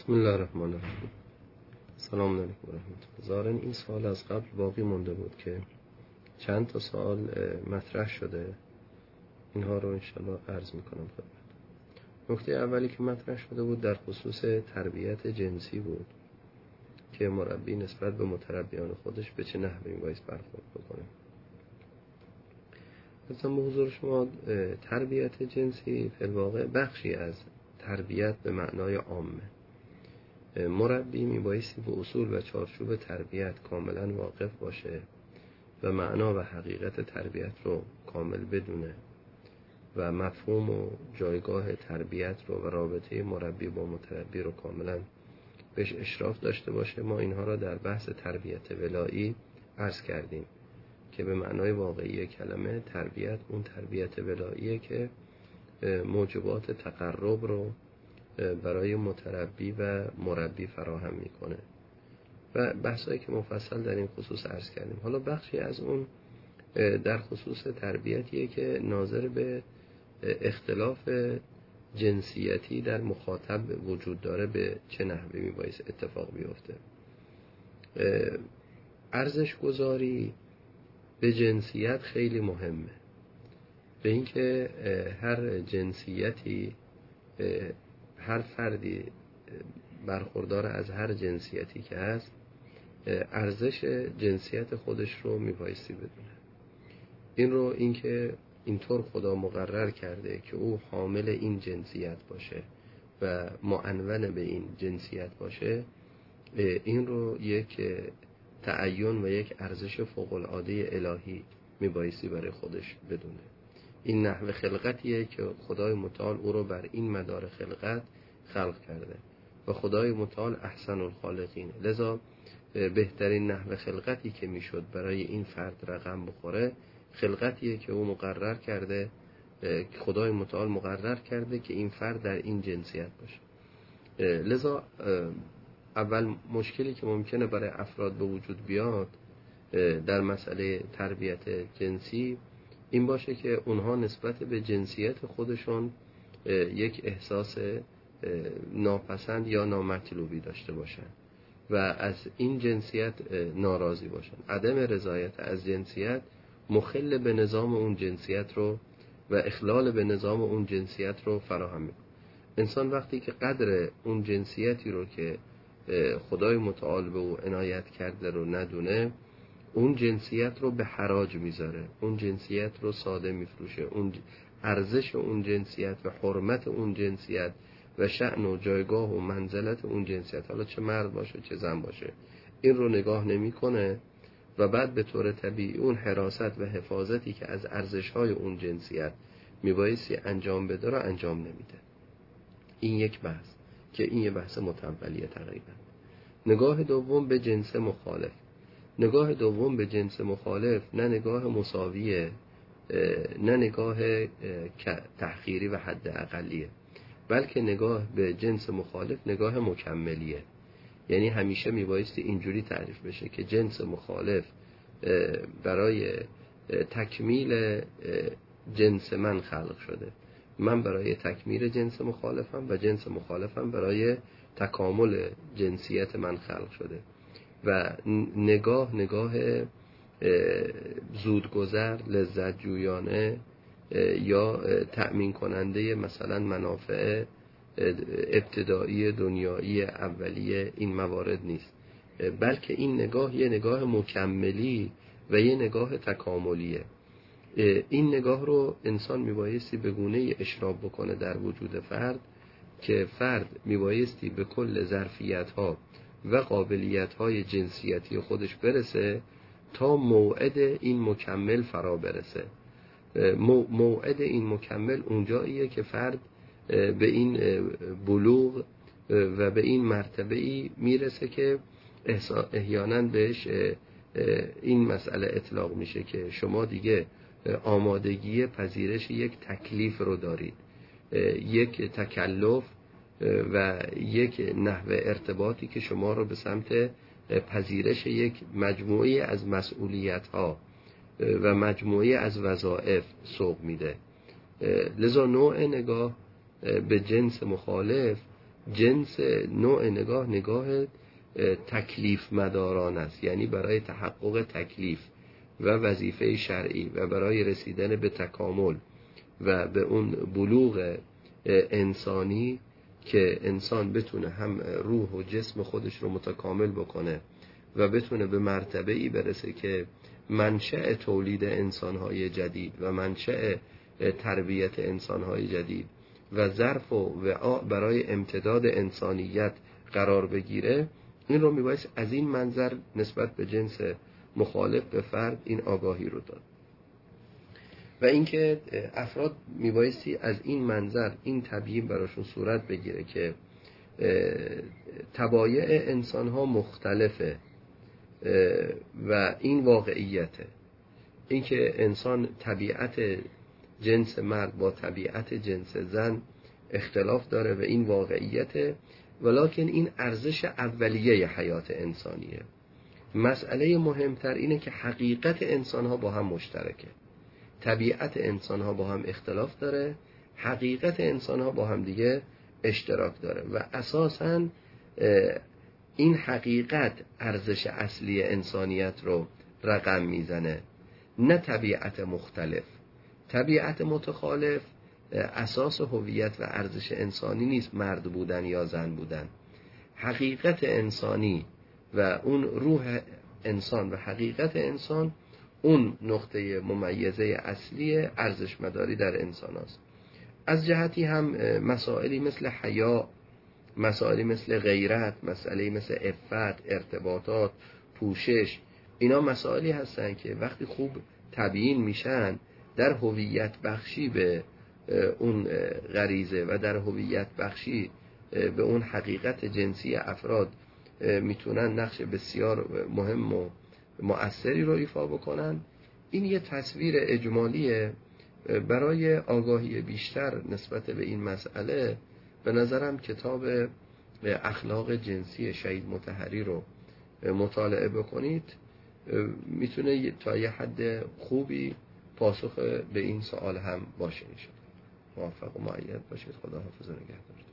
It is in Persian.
بسم الله الرحمن الرحیم. سلام علیکم و رحمت الله. ظاهراً این سوال از قبل باقی مونده بود که چند تا سوال مطرح شده، اینها رو انشالله عرض میکنم خدمت. نکته اولی که مطرح شده بود در خصوص تربیت جنسی بود که مربی نسبت به متربیان خودش به چه نحوی باید برخورد بکنه. مثلا به حضور شما تربیت جنسی فی الواقع بخشی از تربیت به معنای عامه. مربی میبایستی به اصول و چارچوب تربیت کاملا واقف باشه و معنا و حقیقت تربیت رو کامل بدونه و مفهوم و جایگاه تربیت رو و رابطه مربی با متربی رو کاملا بهش اشراف داشته باشه. ما اینها را در بحث تربیت ولایی عرض کردیم که به معنای واقعی کلمه تربیت اون تربیت ولاییه که موجبات تقرب رو برای متربی و مربی فراهم میکنه و بحثایی که مفصل در این خصوص عرض کردیم. حالا بخشی از اون در خصوص تربیتیه که ناظر به اختلاف جنسیتی در مخاطب وجود داره به چه نحوی میبایست اتفاق بیفته. ارزش گذاری به جنسیت خیلی مهمه، به اینکه هر جنسیتی، هر فردی برخوردار از هر جنسیتی که هست ارزش جنسیت خودش رو میبایستی بدونه. این رو اینکه اینطور خدا مقرر کرده که او حامل این جنسیت باشه و معنون به این جنسیت باشه، این رو یک تعین و یک ارزش فوق العاده الهی میبایستی برای خودش بدونه. این نحو خلقتیه که خدای متعال او رو بر این مدار خلقت خلق کرده و خدای متعال احسن الخالقین، لذا بهترین نحو خلقتی که میشد برای این فرد رقم بخوره خلقتیه که او مقرر کرده، خدای متعال مقرر کرده که این فرد در این جنسیت باشه. لذا اول مشکلی که ممکنه برای افراد به وجود بیاد در مسئله تربیت جنسی این باشه که اونها نسبت به جنسیت خودشون یک احساس ناپسند یا نامطلوبی داشته باشن و از این جنسیت ناراضی باشن. عدم رضایت از جنسیت مخل به نظام اون جنسیت رو و اخلال به نظام اون جنسیت رو فراهم میکنه. انسان وقتی که قدر اون جنسیتی رو که خدای متعال به او عنایت کرده رو ندونه، اون جنسیت رو به حراج میذاره، اون جنسیت رو ساده میفروشه، اون ارزش اون جنسیت و حرمت اون جنسیت و شأن و جایگاه و منزلت اون جنسیت، حالا چه مرد باشه چه زن باشه، این رو نگاه نمیکنه و بعد به طور طبیعی اون حراست و حفاظتی که از ارزش‌های اون جنسیت میبایستی انجام بده رو انجام نمیده. این یک بحث که این یه بحث متولیه تقریبا. نگاه دوم به جنس مخالف. نگاه دوم به جنس مخالف نه نگاه مساویه، نه نگاه تحقیری و حد اقلیه، بلکه نگاه به جنس مخالف نگاه مکملیه. یعنی همیشه میبایستی اینجوری تعریف بشه که جنس مخالف برای تکمیل جنس من خلق شده، من برای تکمیل جنس مخالفم و جنس مخالفم برای تکامل جنسیت من خلق شده و نگاه زودگذر، لذت جویانه یا تأمین کننده مثلا منافع ابتدایی دنیایی اولیه این موارد نیست، بلکه این نگاه یه نگاه مکملی و یه نگاه تکاملیه. این نگاه رو انسان میبایستی به گونه‌ای اشراف بکنه در وجود فرد که فرد میبایستی به کل ظرفیت‌ها و قابلیت‌های جنسیتی خودش برسه تا موعد این مکمل فرا برسه. موعد این مکمل اونجاییه که فرد به این بلوغ و به این مرتبه‌ای میرسه که احیانا بهش این مسئله اطلاق میشه که شما دیگه آمادگی پذیرش یک تکلیف رو دارید، یک تکلف و یک نحو ارتباطی که شما رو به سمت پذیرش یک مجموعی از مسئولیت‌ها و مجموعی از وظایف سوق میده. لذا نوع نگاه به جنس مخالف جنس نوع نگاه تکلیف مداران است، یعنی برای تحقق تکلیف و وظیفه شرعی و برای رسیدن به تکامل و به اون بلوغ انسانی که انسان بتونه هم روح و جسم خودش رو متکامل بکنه و بتونه به مرتبه‌ای برسه که منشأ تولید انسان‌های جدید و منشأ تربیت انسان‌های جدید و ظرف و وعاء برای امتداد انسانیت قرار بگیره. این رو میبایست از این منظر نسبت به جنس مخالف به فرد این آگاهی رو داد و اینکه افراد میبایستی از این منظر این تبیین براشون صورت بگیره که طبایع انسان‌ها مختلفه و این واقعیته، اینکه انسان طبیعت جنس مرد با طبیعت جنس زن اختلاف داره و این واقعیته، ولکن این ارزش اولیه حیات انسانیه. مسئله مهمتر اینه که حقیقت انسان‌ها با هم مشترکه، طبیعت انسان‌ها با هم اختلاف داره، حقیقت انسان‌ها با هم دیگه اشتراک داره و اساساً این حقیقت ارزش اصلی انسانیت رو رقم میزنه، نه طبیعت مختلف. طبیعت متخالف اساس هویت و ارزش انسانی نیست، مرد بودن یا زن بودن. حقیقت انسانی و اون روح انسان و حقیقت انسان اون نقطه ممیزه اصلی ارزش مداری در انسان است. از جهتی هم مسائلی مثل حیا، مسائلی مثل غیرت، مسائلی مثل عفت، ارتباطات، پوشش، اینا مسائلی هستن که وقتی خوب تبیین میشن در هویت بخشی به اون غریزه و در هویت بخشی به اون حقیقت جنسی افراد میتونن نقش بسیار مهم و مؤثری رو ایفا بکنن. این یه تصویر اجمالیه برای آگاهی بیشتر نسبت به این مسئله. به نظرم کتاب اخلاق جنسی شهید مطهری رو مطالعه بکنید، میتونه تا یه حد خوبی پاسخ به این سوال هم باشه. موفق و مؤید باشید. خدا حافظ و نگهدار.